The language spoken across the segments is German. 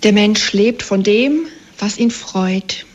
Der Mensch lebt von dem, was ihn freut.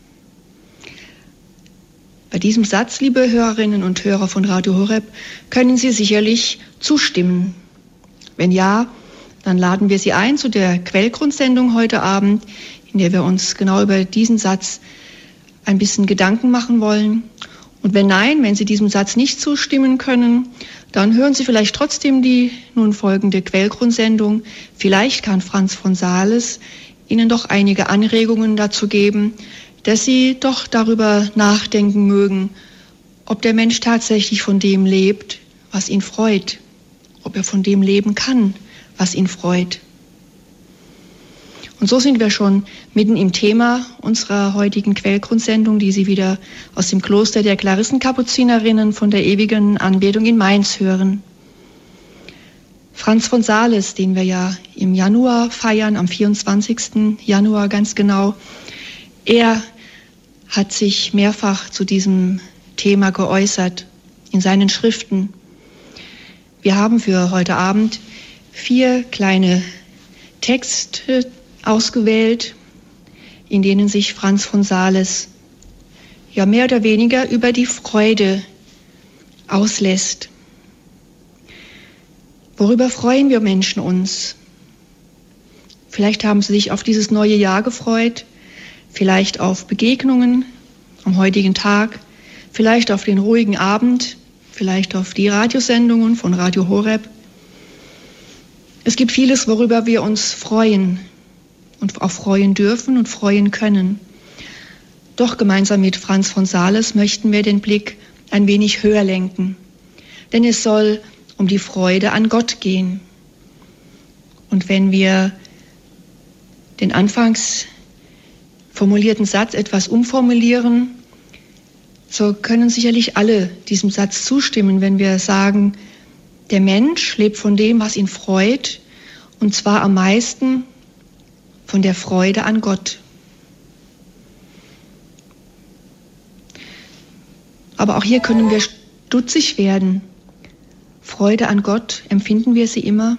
Bei diesem Satz, liebe Hörerinnen und Hörer von Radio Horeb, können Sie sicherlich zustimmen. Wenn ja, dann laden wir Sie ein zu der Quellgrundsendung heute Abend, in der wir uns genau über diesen Satz ein bisschen Gedanken machen wollen. Und wenn nein, wenn Sie diesem Satz nicht zustimmen können, dann hören Sie vielleicht trotzdem die nun folgende Quellgrundsendung. Vielleicht kann Franz von Sales Ihnen doch einige Anregungen dazu geben, dass Sie doch darüber nachdenken mögen, ob der Mensch tatsächlich von dem lebt, was ihn freut, ob er von dem leben kann, was ihn freut. Und so sind wir schon mitten im Thema unserer heutigen Quellgrundsendung, die Sie wieder aus dem Kloster der Klarissenkapuzinerinnen von der ewigen Anbetung in Mainz hören. Franz von Sales, den wir ja im Januar feiern, am 24. Januar ganz genau, er hat sich mehrfach zu diesem Thema geäußert in seinen Schriften. Wir haben für heute Abend 4 kleine Texte ausgewählt, in denen sich Franz von Sales ja mehr oder weniger über die Freude auslässt. Worüber freuen wir Menschen uns? Vielleicht haben Sie sich auf dieses neue Jahr gefreut, vielleicht auf Begegnungen am heutigen Tag, vielleicht auf den ruhigen Abend, vielleicht auf die Radiosendungen von Radio Horeb. Es gibt vieles, worüber wir uns freuen und auch freuen dürfen und freuen können. Doch gemeinsam mit Franz von Sales möchten wir den Blick ein wenig höher lenken, denn es soll um die Freude an Gott gehen. Und wenn wir den anfangs formulierten Satz etwas umformulieren, so können sicherlich alle diesem Satz zustimmen, wenn wir sagen, der Mensch lebt von dem, was ihn freut, und zwar am meisten von der Freude an Gott. Aber auch hier können wir stutzig werden. Freude an Gott, empfinden wir sie immer?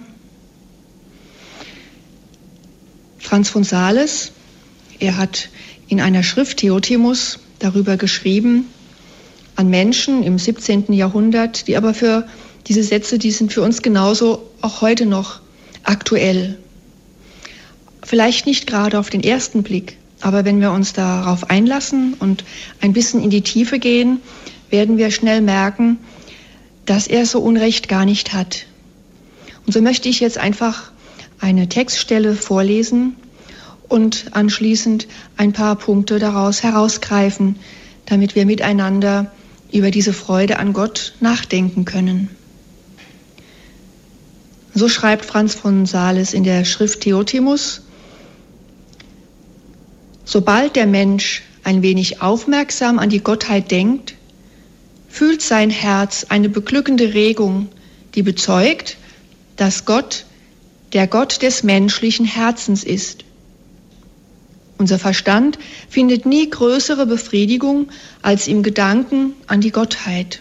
Franz von Sales, er hat in einer Schrift Theotimus darüber geschrieben, an Menschen im 17. Jahrhundert, die aber für diese Sätze, die sind für uns genauso auch heute noch aktuell. Vielleicht nicht gerade auf den ersten Blick, aber wenn wir uns darauf einlassen und ein bisschen in die Tiefe gehen, werden wir schnell merken, dass er so Unrecht gar nicht hat. Und so möchte ich jetzt einfach eine Textstelle vorlesen und anschließend ein paar Punkte daraus herausgreifen, damit wir miteinander über diese Freude an Gott nachdenken können. So schreibt Franz von Sales in der Schrift Theotimus: Sobald der Mensch ein wenig aufmerksam an die Gottheit denkt, fühlt sein Herz eine beglückende Regung, die bezeugt, dass Gott der Gott des menschlichen Herzens ist. Unser Verstand findet nie größere Befriedigung als im Gedanken an die Gottheit.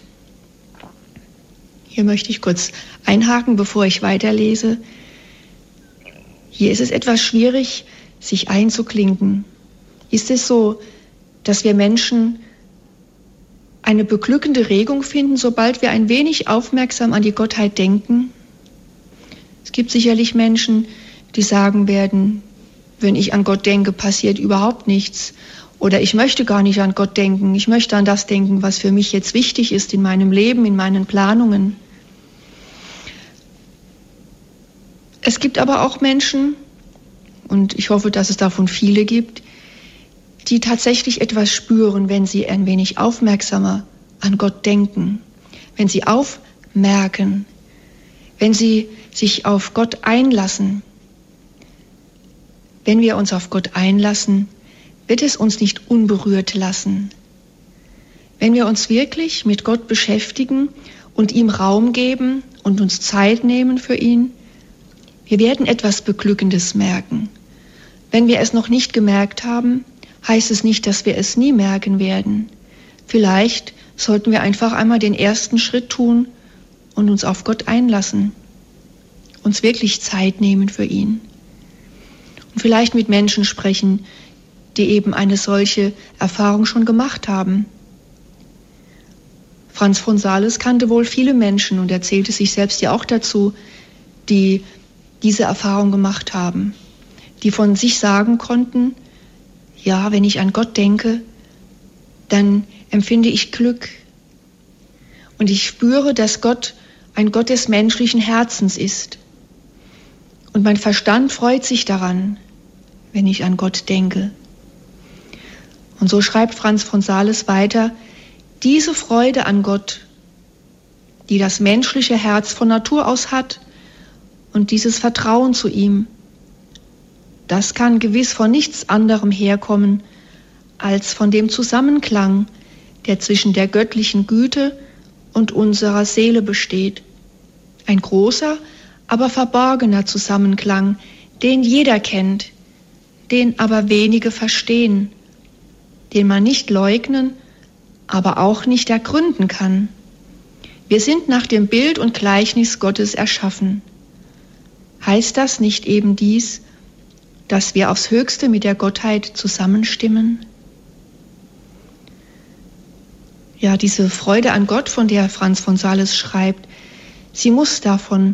Hier möchte ich kurz einhaken, bevor ich weiterlese. Hier ist es etwas schwierig, sich einzuklinken. Ist es so, dass wir Menschen eine beglückende Regung finden, sobald wir ein wenig aufmerksam an die Gottheit denken? Es gibt sicherlich Menschen, die sagen werden, wenn ich an Gott denke, passiert überhaupt nichts. Oder ich möchte gar nicht an Gott denken. Ich möchte an das denken, was für mich jetzt wichtig ist in meinem Leben, in meinen Planungen. Es gibt aber auch Menschen, und ich hoffe, dass es davon viele gibt, die tatsächlich etwas spüren, wenn sie ein wenig aufmerksamer an Gott denken, wenn sie aufmerken, wenn sie sich auf Gott einlassen. Wenn wir uns auf Gott einlassen, wird es uns nicht unberührt lassen. Wenn wir uns wirklich mit Gott beschäftigen und ihm Raum geben und uns Zeit nehmen für ihn, wir werden etwas Beglückendes merken. Wenn wir es noch nicht gemerkt haben, heißt es nicht, dass wir es nie merken werden. Vielleicht sollten wir einfach einmal den ersten Schritt tun und uns auf Gott einlassen, uns wirklich Zeit nehmen für ihn. Und vielleicht mit Menschen sprechen, die eben eine solche Erfahrung schon gemacht haben. Franz von Sales kannte wohl viele Menschen und er zählte sich selbst ja auch dazu, die diese Erfahrung gemacht haben, die von sich sagen konnten, ja, wenn ich an Gott denke, dann empfinde ich Glück. Und ich spüre, dass Gott ein Gott des menschlichen Herzens ist. Und mein Verstand freut sich daran, wenn ich an Gott denke. Und so schreibt Franz von Sales weiter, diese Freude an Gott, die das menschliche Herz von Natur aus hat, und dieses Vertrauen zu ihm, das kann gewiss von nichts anderem herkommen, als von dem Zusammenklang, der zwischen der göttlichen Güte und unserer Seele besteht. Ein großer, aber verborgener Zusammenklang, den jeder kennt, den aber wenige verstehen, den man nicht leugnen, aber auch nicht ergründen kann. Wir sind nach dem Bild und Gleichnis Gottes erschaffen. Heißt das nicht eben dies, dass wir aufs Höchste mit der Gottheit zusammenstimmen? Ja, diese Freude an Gott, von der Franz von Sales schreibt, sie muss davon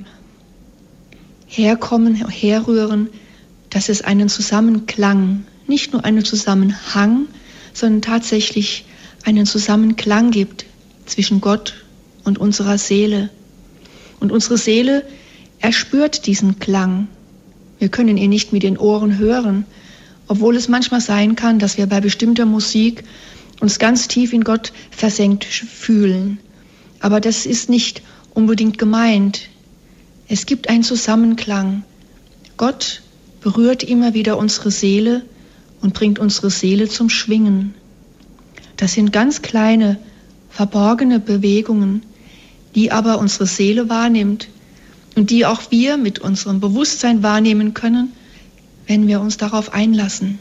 herrühren, dass es einen Zusammenklang, nicht nur einen Zusammenhang, sondern tatsächlich einen Zusammenklang gibt zwischen Gott und unserer Seele. Und unsere Seele erspürt diesen Klang. Wir können ihn nicht mit den Ohren hören, obwohl es manchmal sein kann, dass wir bei bestimmter Musik uns ganz tief in Gott versenkt fühlen. Aber das ist nicht unbedingt gemeint. Es gibt einen Zusammenklang. Gott berührt immer wieder unsere Seele und bringt unsere Seele zum Schwingen. Das sind ganz kleine, verborgene Bewegungen, die aber unsere Seele wahrnimmt und die auch wir mit unserem Bewusstsein wahrnehmen können, wenn wir uns darauf einlassen.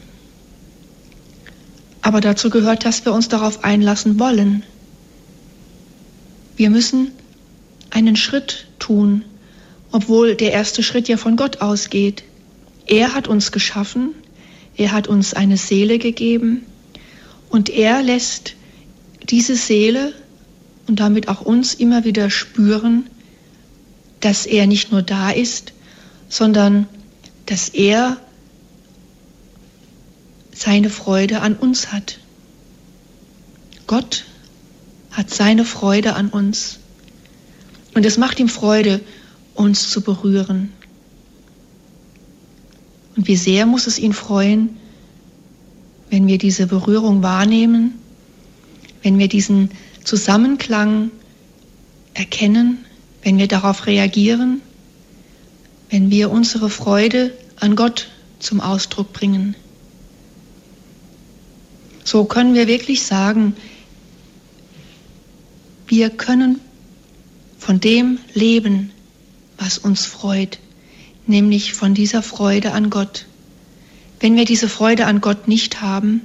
Aber dazu gehört, dass wir uns darauf einlassen wollen. Wir müssen einen Schritt tun, obwohl der erste Schritt ja von Gott ausgeht. Er hat uns geschaffen, er hat uns eine Seele gegeben und er lässt diese Seele und damit auch uns immer wieder spüren, dass er nicht nur da ist, sondern dass er seine Freude an uns hat. Gott hat seine Freude an uns. Und es macht ihm Freude, uns zu berühren. Und wie sehr muss es ihn freuen, wenn wir diese Berührung wahrnehmen, wenn wir diesen Zusammenklang erkennen, wenn wir darauf reagieren, wenn wir unsere Freude an Gott zum Ausdruck bringen. So können wir wirklich sagen, wir können von dem leben, was uns freut, nämlich von dieser Freude an Gott. Wenn wir diese Freude an Gott nicht haben,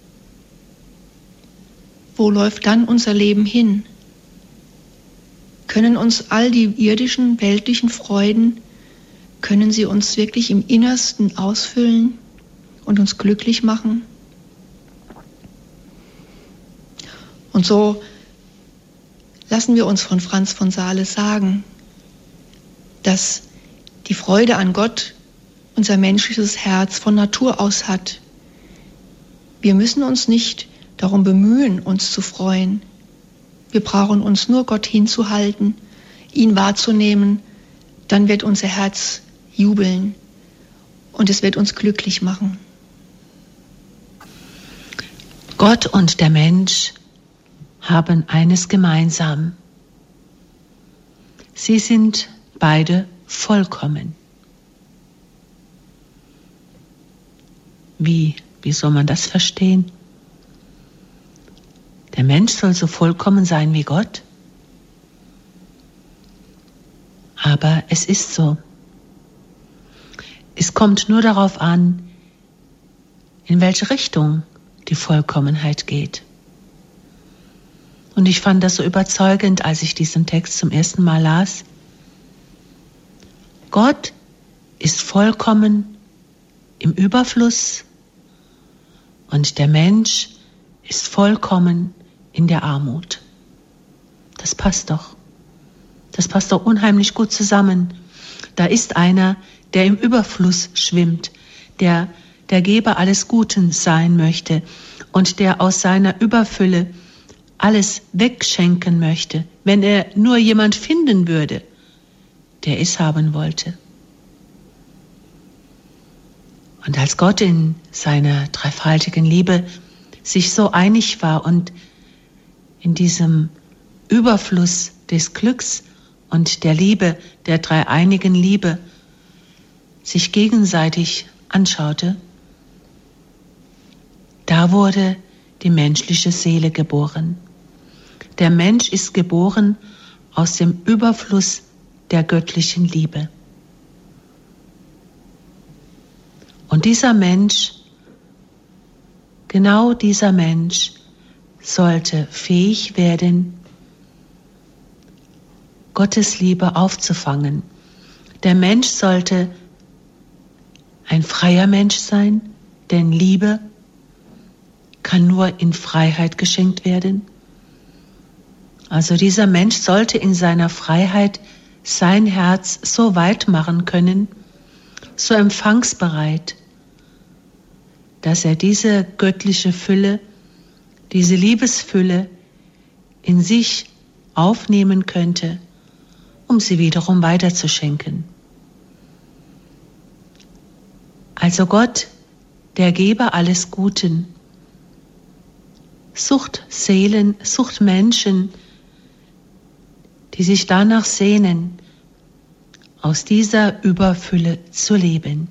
wo läuft dann unser Leben hin? Können uns all die irdischen, weltlichen Freuden, können sie uns wirklich im Innersten ausfüllen und uns glücklich machen? Und so lassen wir uns von Franz von Sales sagen, dass die Freude an Gott unser menschliches Herz von Natur aus hat. Wir müssen uns nicht darum bemühen, uns zu freuen. Wir brauchen uns nur Gott hinzuhalten, ihn wahrzunehmen, dann wird unser Herz jubeln und es wird uns glücklich machen. Gott und der Mensch haben eines gemeinsam. Sie sind beide vollkommen. Wie soll man das verstehen? Der Mensch soll so vollkommen sein wie Gott? Aber es ist so. Es kommt nur darauf an, in welche Richtung die Vollkommenheit geht. Und ich fand das so überzeugend, als ich diesen Text zum ersten Mal las. Gott ist vollkommen im Überfluss und der Mensch ist vollkommen in der Armut. Das passt doch. Das passt doch unheimlich gut zusammen. Da ist einer, der im Überfluss schwimmt, der der Geber alles Guten sein möchte und der aus seiner Überfülle alles wegschenken möchte, wenn er nur jemand finden würde, der es haben wollte. Und als Gott in seiner dreifaltigen Liebe sich so einig war und in diesem Überfluss des Glücks und der Liebe, der dreieinigen Liebe, sich gegenseitig anschaute, da wurde die menschliche Seele geboren. Der Mensch ist geboren aus dem Überfluss der göttlichen Liebe. Und dieser Mensch, genau dieser Mensch, sollte fähig werden, Gottes Liebe aufzufangen. Der Mensch sollte ein freier Mensch sein, denn Liebe kann nur in Freiheit geschenkt werden. Also dieser Mensch sollte in seiner Freiheit sein Herz so weit machen können, so empfangsbereit, dass er diese göttliche Fülle, diese Liebesfülle in sich aufnehmen könnte, um sie wiederum weiterzuschenken. Also Gott, der Geber alles Guten, sucht Seelen, sucht Menschen, die sich danach sehnen, aus dieser Überfülle zu leben.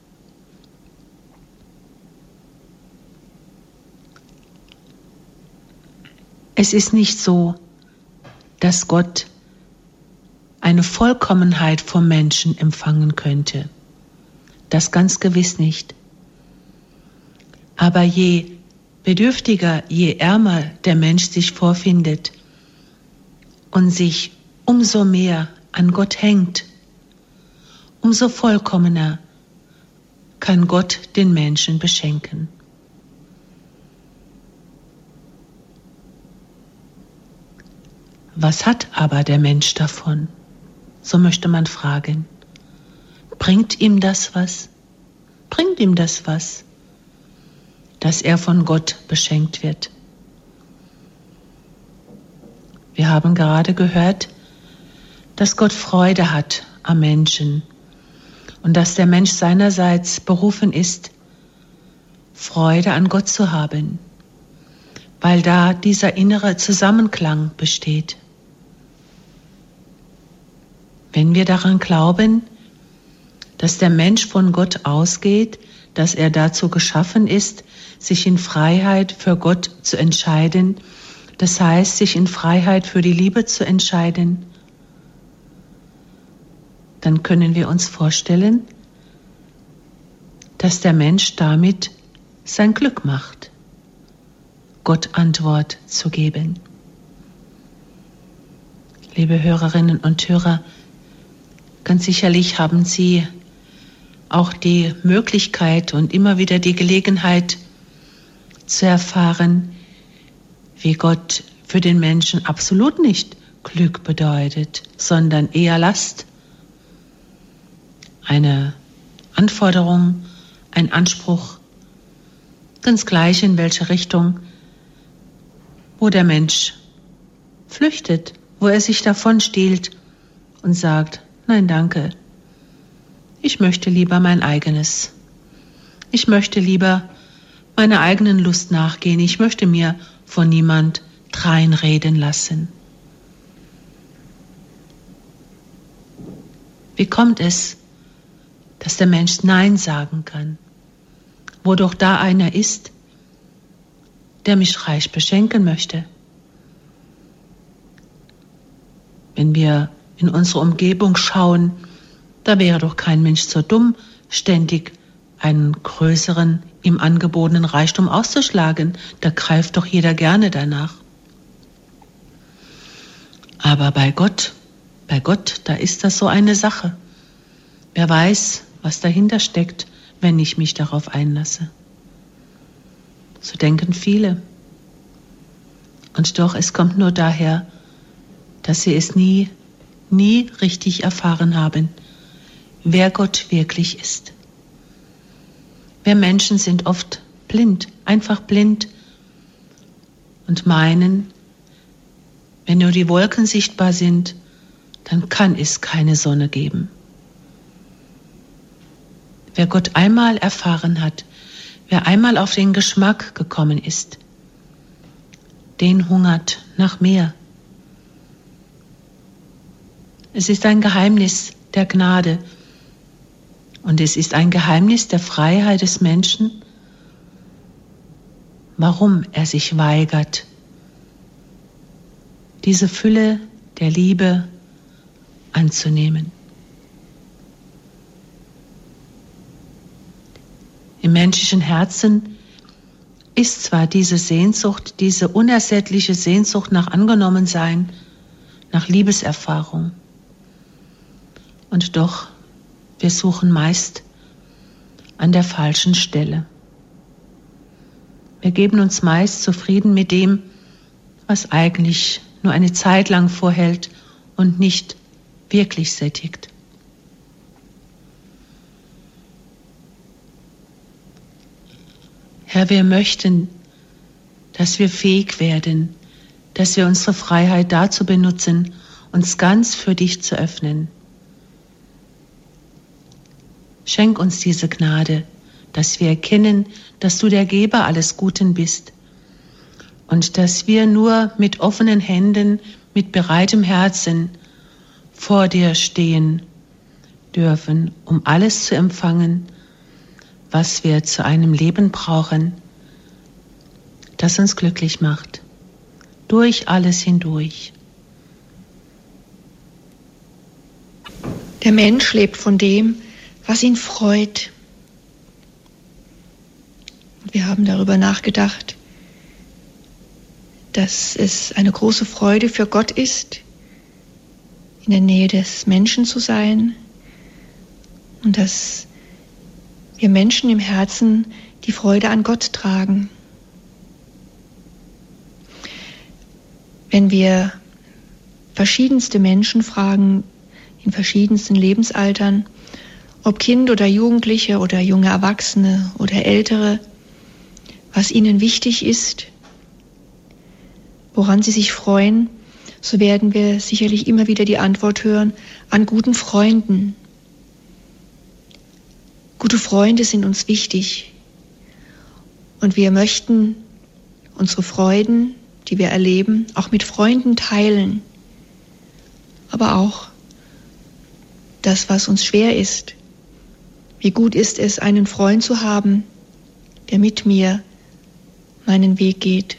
Es ist nicht so, dass Gott eine Vollkommenheit vom Menschen empfangen könnte. Das ganz gewiss nicht. Aber je bedürftiger, je ärmer der Mensch sich vorfindet und sich umso mehr an Gott hängt, umso vollkommener kann Gott den Menschen beschenken. Was hat aber der Mensch davon? So möchte man fragen. Bringt ihm das was? Bringt ihm das was, dass er von Gott beschenkt wird? Wir haben gerade gehört, dass Gott Freude hat am Menschen und dass der Mensch seinerseits berufen ist, Freude an Gott zu haben, weil da dieser innere Zusammenklang besteht. Wenn wir daran glauben, dass der Mensch von Gott ausgeht, dass er dazu geschaffen ist, sich in Freiheit für Gott zu entscheiden, das heißt, sich in Freiheit für die Liebe zu entscheiden, dann können wir uns vorstellen, dass der Mensch damit sein Glück macht, Gott Antwort zu geben. Liebe Hörerinnen und Hörer, ganz sicherlich haben Sie auch die Möglichkeit und immer wieder die Gelegenheit zu erfahren, wie Gott für den Menschen absolut nicht Glück bedeutet, sondern eher Last, eine Anforderung, ein Anspruch, ganz gleich in welche Richtung, wo der Mensch flüchtet, wo er sich davon stiehlt und sagt, nein, danke, ich möchte lieber mein eigenes. Ich möchte lieber meiner eigenen Lust nachgehen. Ich möchte mir von niemand dreinreden lassen. Wie kommt es, dass der Mensch Nein sagen kann, wo doch da einer ist, der mich reich beschenken möchte? Wenn wir in unsere Umgebung schauen, da wäre doch kein Mensch so dumm, ständig einen größeren, ihm angebotenen Reichtum auszuschlagen. Da greift doch jeder gerne danach. Aber bei Gott, da ist das so eine Sache. Wer weiß, was dahinter steckt, wenn ich mich darauf einlasse. So denken viele. Und doch, es kommt nur daher, dass sie es nie richtig erfahren haben, wer Gott wirklich ist. Wir Menschen sind oft blind, einfach blind und meinen, wenn nur die Wolken sichtbar sind, dann kann es keine Sonne geben. Wer Gott einmal erfahren hat, wer einmal auf den Geschmack gekommen ist, den hungert nach mehr. Es ist ein Geheimnis der Gnade und es ist ein Geheimnis der Freiheit des Menschen, warum er sich weigert, diese Fülle der Liebe anzunehmen. Im menschlichen Herzen ist zwar diese Sehnsucht, diese unersättliche Sehnsucht nach Angenommensein, nach Liebeserfahrung. Und doch, wir suchen meist an der falschen Stelle. Wir geben uns meist zufrieden mit dem, was eigentlich nur eine Zeit lang vorhält und nicht wirklich sättigt. Herr, wir möchten, dass wir fähig werden, dass wir unsere Freiheit dazu benutzen, uns ganz für dich zu öffnen. Schenk uns diese Gnade, dass wir erkennen, dass du der Geber alles Guten bist und dass wir nur mit offenen Händen, mit bereitem Herzen vor dir stehen dürfen, um alles zu empfangen, was wir zu einem Leben brauchen, das uns glücklich macht, durch alles hindurch. Der Mensch lebt von dem, was ihn freut. Wir haben darüber nachgedacht, dass es eine große Freude für Gott ist, in der Nähe des Menschen zu sein und dass wir Menschen im Herzen die Freude an Gott tragen. Wenn wir verschiedenste Menschen fragen, in verschiedensten Lebensaltern, ob Kind oder Jugendliche oder junge Erwachsene oder Ältere, was ihnen wichtig ist, woran sie sich freuen, so werden wir sicherlich immer wieder die Antwort hören, an guten Freunden. Gute Freunde sind uns wichtig und wir möchten unsere Freuden, die wir erleben, auch mit Freunden teilen, aber auch das, was uns schwer ist. Wie gut ist es, einen Freund zu haben, der mit mir meinen Weg geht.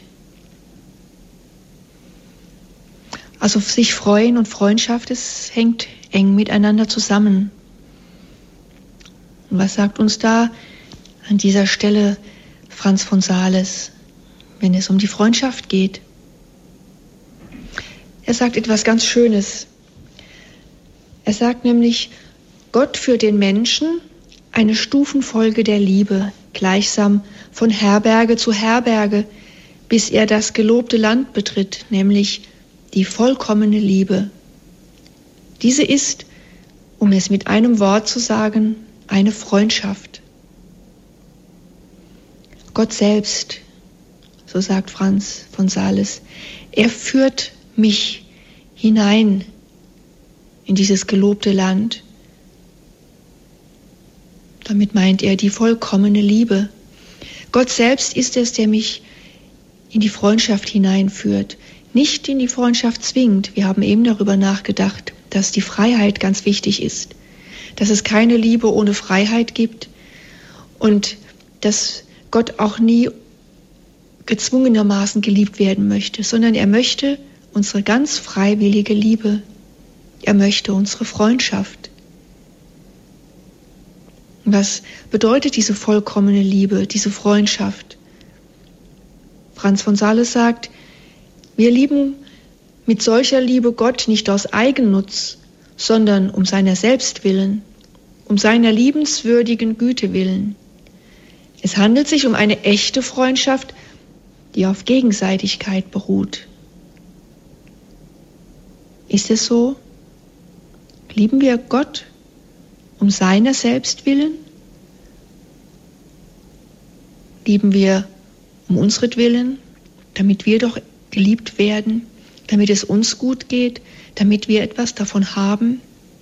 Also sich freuen und Freundschaft, es hängt eng miteinander zusammen. Und was sagt uns da an dieser Stelle Franz von Sales, wenn es um die Freundschaft geht? Er sagt etwas ganz Schönes. Er sagt nämlich, Gott führt den Menschen eine Stufenfolge der Liebe, gleichsam von Herberge zu Herberge, bis er das gelobte Land betritt, nämlich die vollkommene Liebe. Diese ist, um es mit einem Wort zu sagen, eine Freundschaft. Gott selbst, so sagt Franz von Sales, er führt mich hinein in dieses gelobte Land. Damit meint er die vollkommene Liebe. Gott selbst ist es, der mich in die Freundschaft hineinführt, nicht in die Freundschaft zwingt. Wir haben eben darüber nachgedacht, dass die Freiheit ganz wichtig ist, dass es keine Liebe ohne Freiheit gibt und dass Gott auch nie gezwungenermaßen geliebt werden möchte, sondern er möchte unsere ganz freiwillige Liebe. Er möchte unsere Freundschaft. Was bedeutet diese vollkommene Liebe, diese Freundschaft? Franz von Sales sagt, wir lieben mit solcher Liebe Gott nicht aus Eigennutz, sondern um seiner selbst willen. um seiner liebenswürdigen Güte willen. Es handelt sich um eine echte Freundschaft, die auf Gegenseitigkeit beruht. Ist es so? Lieben wir Gott um seiner selbst willen? Lieben wir um unsretwillen, damit wir doch geliebt werden, damit es uns gut geht, damit wir etwas davon haben?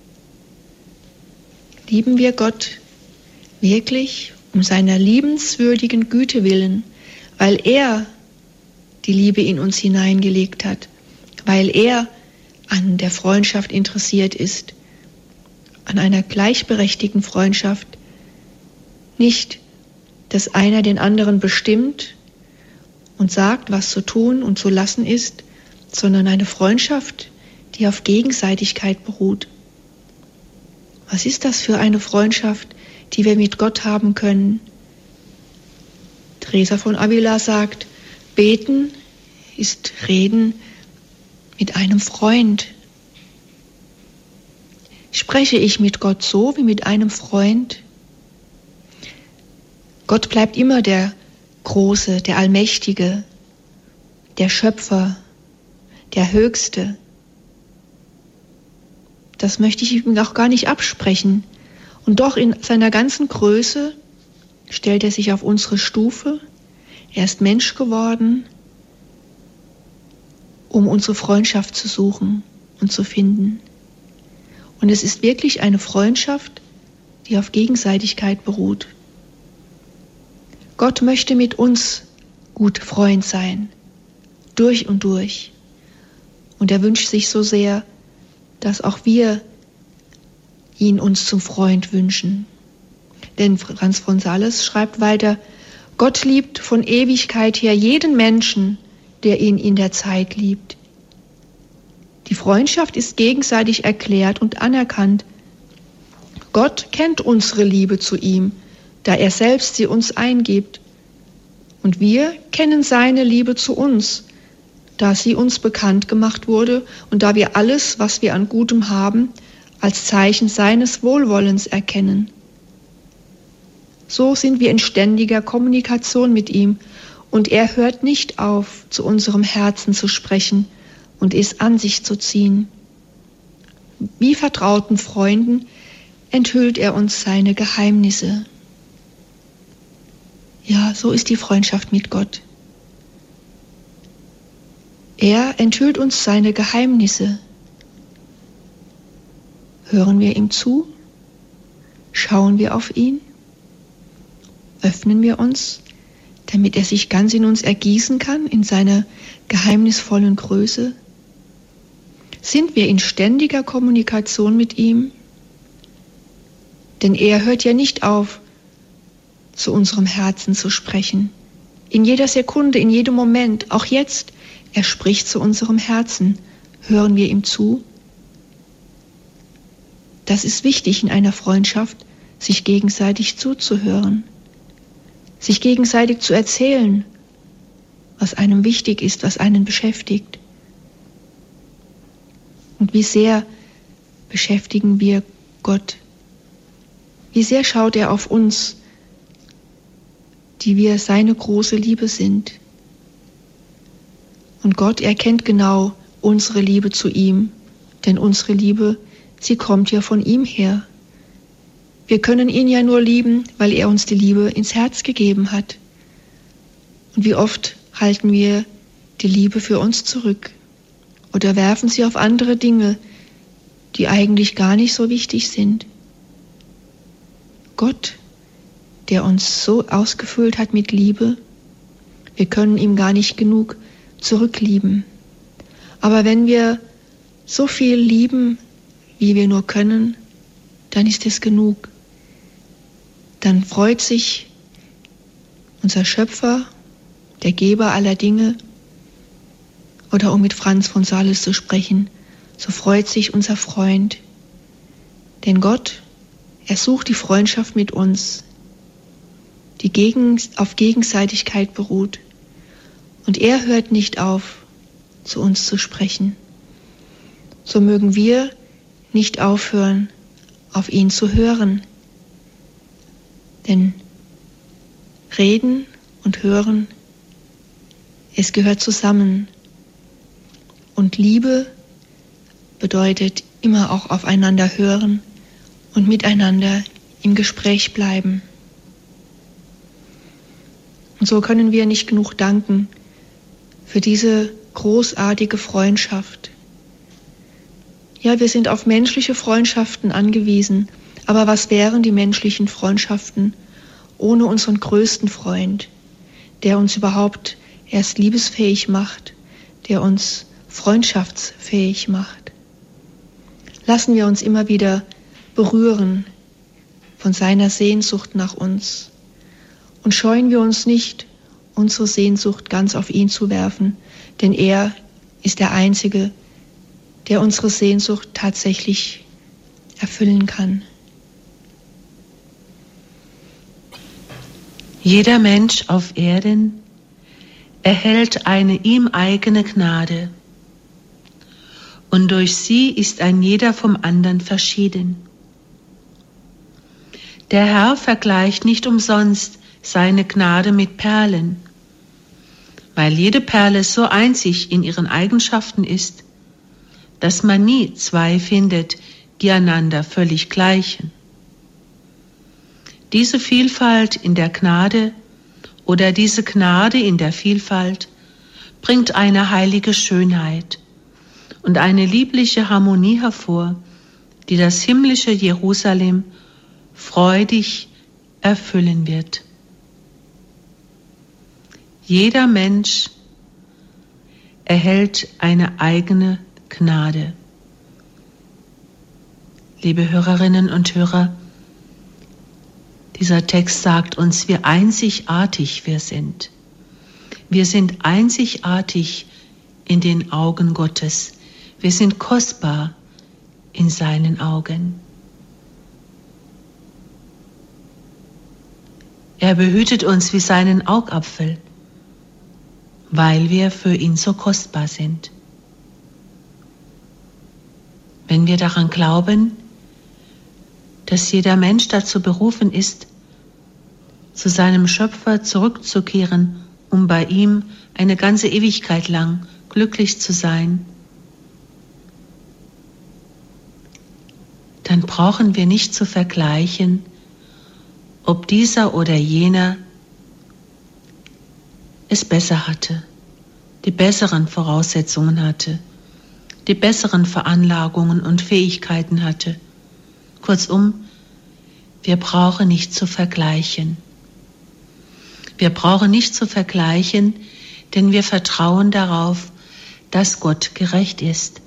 Lieben wir Gott wirklich um seiner liebenswürdigen Güte willen, weil er die Liebe in uns hineingelegt hat, weil er an der Freundschaft interessiert ist, an einer gleichberechtigten Freundschaft, nicht, dass einer den anderen bestimmt und sagt, was zu tun und zu lassen ist, sondern eine Freundschaft, die auf Gegenseitigkeit beruht. Was ist das für eine Freundschaft, die wir mit Gott haben können? Teresa von Avila sagt, beten ist Reden mit einem Freund. Spreche ich mit Gott so wie mit einem Freund? Gott bleibt immer der Große, der Allmächtige, der Schöpfer, der Höchste. Das möchte ich ihm auch gar nicht absprechen. Und doch in seiner ganzen Größe stellt er sich auf unsere Stufe. Er ist Mensch geworden, um unsere Freundschaft zu suchen und zu finden. Und es ist wirklich eine Freundschaft, die auf Gegenseitigkeit beruht. Gott möchte mit uns gut Freund sein, durch und durch. Und er wünscht sich so sehr, dass auch wir ihn uns zum Freund wünschen. Denn Franz von Sales schreibt weiter, Gott liebt von Ewigkeit her jeden Menschen, der ihn in der Zeit liebt. Die Freundschaft ist gegenseitig erklärt und anerkannt. Gott kennt unsere Liebe zu ihm, da er selbst sie uns eingibt. Und wir kennen seine Liebe zu uns, da sie uns bekannt gemacht wurde und da wir alles, was wir an Gutem haben, als Zeichen seines Wohlwollens erkennen. So sind wir in ständiger Kommunikation mit ihm und er hört nicht auf, zu unserem Herzen zu sprechen und es an sich zu ziehen. Wie vertrauten Freunden enthüllt er uns seine Geheimnisse. Ja, so ist die Freundschaft mit Gott. Er enthüllt uns seine Geheimnisse. Hören wir ihm zu? Schauen wir auf ihn? Öffnen wir uns, damit er sich ganz in uns ergießen kann, in seiner geheimnisvollen Größe? Sind wir in ständiger Kommunikation mit ihm? Denn er hört ja nicht auf, zu unserem Herzen zu sprechen. In jeder Sekunde, in jedem Moment, auch jetzt, er spricht zu unserem Herzen. Hören wir ihm zu? Das ist wichtig in einer Freundschaft, sich gegenseitig zuzuhören, sich gegenseitig zu erzählen, was einem wichtig ist, was einen beschäftigt. Und wie sehr beschäftigen wir Gott? Wie sehr schaut er auf uns, die wir seine große Liebe sind? Und Gott erkennt genau unsere Liebe zu ihm, denn unsere Liebe, sie kommt ja von ihm her. Wir können ihn ja nur lieben, weil er uns die Liebe ins Herz gegeben hat. Und wie oft halten wir die Liebe für uns zurück oder werfen sie auf andere Dinge, die eigentlich gar nicht so wichtig sind. Gott, der uns so ausgefüllt hat mit Liebe, wir können ihm gar nicht genug zurücklieben. Aber wenn wir so viel lieben, wie wir nur können, dann ist es genug. Dann freut sich unser Schöpfer, der Geber aller Dinge, oder um mit Franz von Sales zu sprechen, so freut sich unser Freund. Denn Gott, er sucht die Freundschaft mit uns, die auf Gegenseitigkeit beruht. Und er hört nicht auf, zu uns zu sprechen. So mögen wir nicht aufhören, auf ihn zu hören, Denn Reden und Hören, es gehört zusammen. Und Liebe bedeutet immer auch aufeinander hören und miteinander im Gespräch bleiben. Und so können wir nicht genug danken für diese großartige Freundschaft. Ja, wir sind auf menschliche Freundschaften angewiesen, aber was wären die menschlichen Freundschaften ohne unseren größten Freund, der uns überhaupt erst liebesfähig macht, der uns freundschaftsfähig macht? Lassen wir uns immer wieder berühren von seiner Sehnsucht nach uns und scheuen wir uns nicht, unsere Sehnsucht ganz auf ihn zu werfen, denn er ist der Einzige, der unsere Sehnsucht tatsächlich erfüllen kann. Jeder Mensch auf Erden erhält eine ihm eigene Gnade, und durch sie ist ein jeder vom anderen verschieden. Der Herr vergleicht nicht umsonst seine Gnade mit Perlen, weil jede Perle so einzig in ihren Eigenschaften ist, dass man nie zwei findet, die einander völlig gleichen. Diese Vielfalt in der Gnade oder diese Gnade in der Vielfalt bringt eine heilige Schönheit und eine liebliche Harmonie hervor, die das himmlische Jerusalem freudig erfüllen wird. Jeder Mensch erhält eine eigene Gnade. Liebe Hörerinnen und Hörer, dieser Text sagt uns, wie einzigartig wir sind. Wir sind einzigartig in den Augen Gottes. Wir sind kostbar in seinen Augen. Er behütet uns wie seinen Augapfel, weil wir für ihn so kostbar sind. Wenn wir daran glauben, dass jeder Mensch dazu berufen ist, zu seinem Schöpfer zurückzukehren, um bei ihm eine ganze Ewigkeit lang glücklich zu sein, dann brauchen wir nicht zu vergleichen, ob dieser oder jener es besser hatte, die besseren Voraussetzungen hatte, die besseren Veranlagungen und Fähigkeiten hatte. Kurzum, wir brauchen nicht zu vergleichen. Wir brauchen nicht zu vergleichen, denn wir vertrauen darauf, dass Gott gerecht ist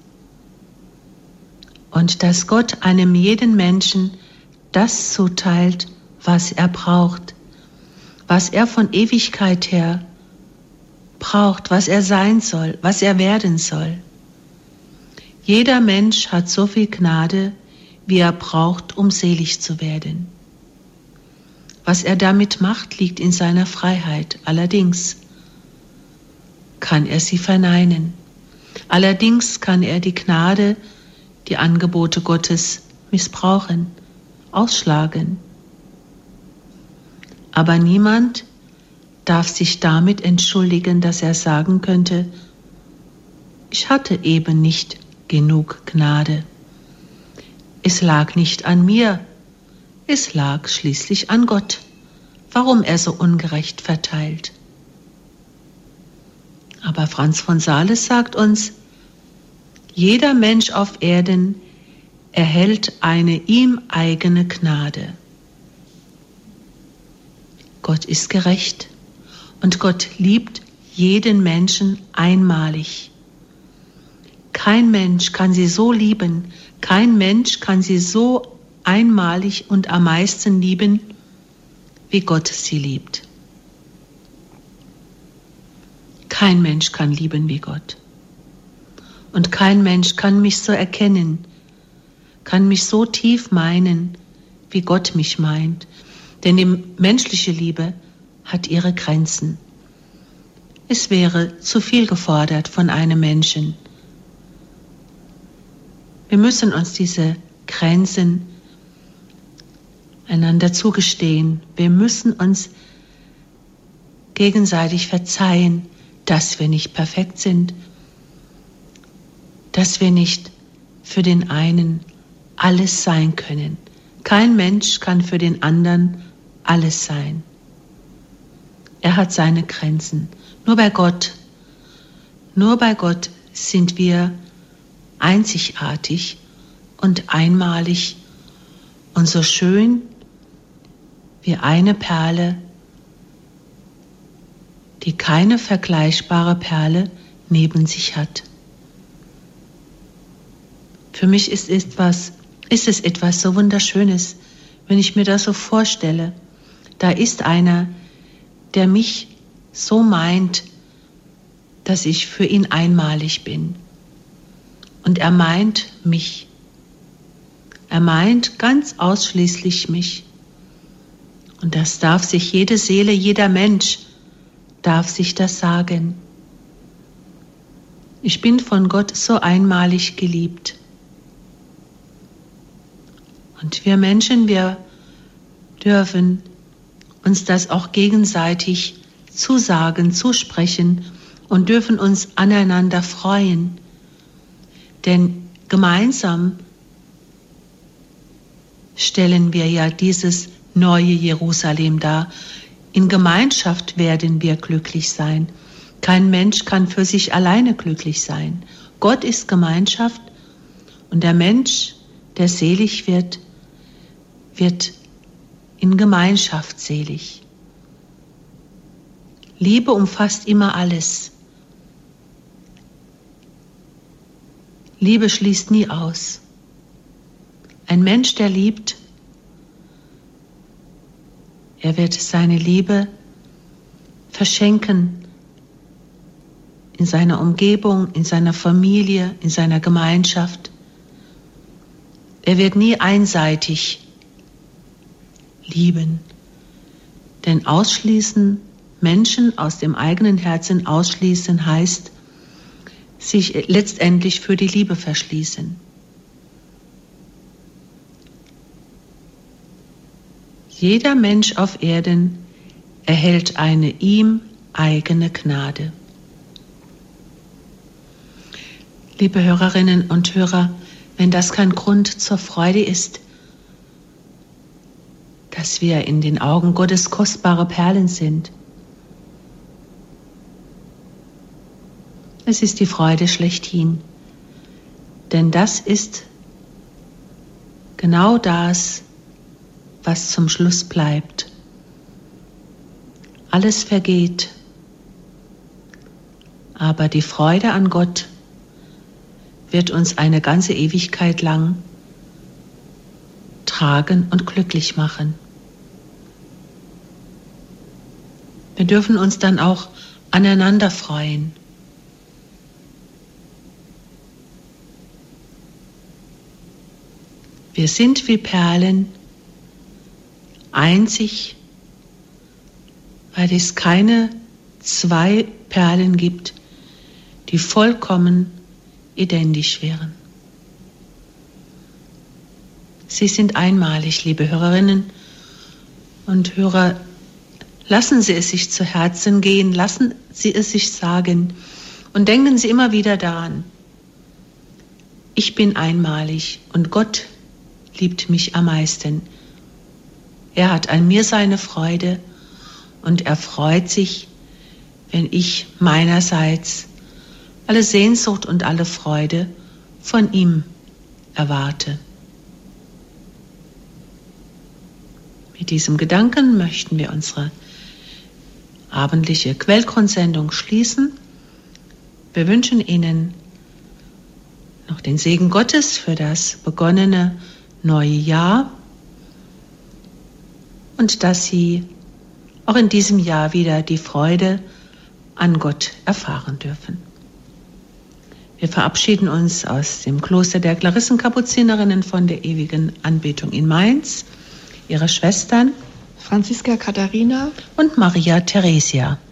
und dass Gott einem jeden Menschen das zuteilt, was er braucht, was er von Ewigkeit her braucht, was er sein soll, was er werden soll. Jeder Mensch hat so viel Gnade, wie er braucht, um selig zu werden. Was er damit macht, liegt in seiner Freiheit. Allerdings kann er sie verneinen. Allerdings kann er die Gnade, die Angebote Gottes missbrauchen, ausschlagen. Aber niemand darf sich damit entschuldigen, dass er sagen könnte, ich hatte eben nicht genug Gnade. Es lag nicht an mir, es lag schließlich an Gott, warum er so ungerecht verteilt. Aber Franz von Sales sagt uns, jeder Mensch auf Erden erhält eine ihm eigene Gnade. Gott ist gerecht und Gott liebt jeden Menschen einmalig. Kein Mensch kann sie so lieben, kein Mensch kann sie so einmalig und am meisten lieben, wie Gott sie liebt. Kein Mensch kann lieben wie Gott. Und kein Mensch kann mich so erkennen, kann mich so tief meinen, wie Gott mich meint. Denn die menschliche Liebe hat ihre Grenzen. Es wäre zu viel gefordert von einem Menschen. Wir müssen uns diese Grenzen einander zugestehen. Wir müssen uns gegenseitig verzeihen, dass wir nicht perfekt sind, dass wir nicht für den einen alles sein können. Kein Mensch kann für den anderen alles sein. Er hat seine Grenzen. Nur bei Gott sind wir einzigartig und einmalig und so schön wie eine Perle, die keine vergleichbare Perle neben sich hat. Für mich ist es etwas so Wunderschönes, wenn ich mir das so vorstelle. Da ist einer, der mich so meint, dass ich für ihn einmalig bin. Und er meint mich. Er meint ganz ausschließlich mich. Und das darf sich jede Seele, jeder Mensch darf sich das sagen. Ich bin von Gott so einmalig geliebt. Und wir Menschen, wir dürfen uns das auch gegenseitig zusagen, zusprechen und dürfen uns aneinander freuen. Denn gemeinsam stellen wir ja dieses neue Jerusalem dar. In Gemeinschaft werden wir glücklich sein. Kein Mensch kann für sich alleine glücklich sein. Gott ist Gemeinschaft und der Mensch, der selig wird in Gemeinschaft selig. Liebe umfasst immer alles. Liebe schließt nie aus. Ein Mensch, der liebt, er wird seine Liebe verschenken in seiner Umgebung, in seiner Familie, in seiner Gemeinschaft. Er wird nie einseitig lieben. Denn ausschließen, Menschen aus dem eigenen Herzen ausschließen, heißt, sich letztendlich für die Liebe verschließen. Jeder Mensch auf Erden erhält eine ihm eigene Gnade. Liebe Hörerinnen und Hörer, wenn das kein Grund zur Freude ist, dass wir in den Augen Gottes kostbare Perlen sind. Es ist die Freude schlechthin, denn das ist genau das, was zum Schluss bleibt. Alles vergeht, aber die Freude an Gott wird uns eine ganze Ewigkeit lang tragen und glücklich machen. Wir dürfen uns dann auch aneinander freuen. Wir sind wie Perlen, einzig, weil es keine zwei Perlen gibt, die vollkommen identisch wären. Sie sind einmalig, liebe Hörerinnen und Hörer. Lassen Sie es sich zu Herzen gehen, lassen Sie es sich sagen und denken Sie immer wieder daran, ich bin einmalig und Gott liebt mich am meisten. Er hat an mir seine Freude und er freut sich, wenn ich meinerseits alle Sehnsucht und alle Freude von ihm erwarte. Mit diesem Gedanken möchten wir unsere abendliche Quellgrundsendung schließen. Wir wünschen Ihnen noch den Segen Gottes für das begonnene neue Jahr und dass Sie auch in diesem Jahr wieder die Freude an Gott erfahren dürfen. Wir verabschieden uns aus dem Kloster der Klarissenkapuzinerinnen von der ewigen Anbetung in Mainz, ihre Schwestern Franziska Katharina und Maria Theresia.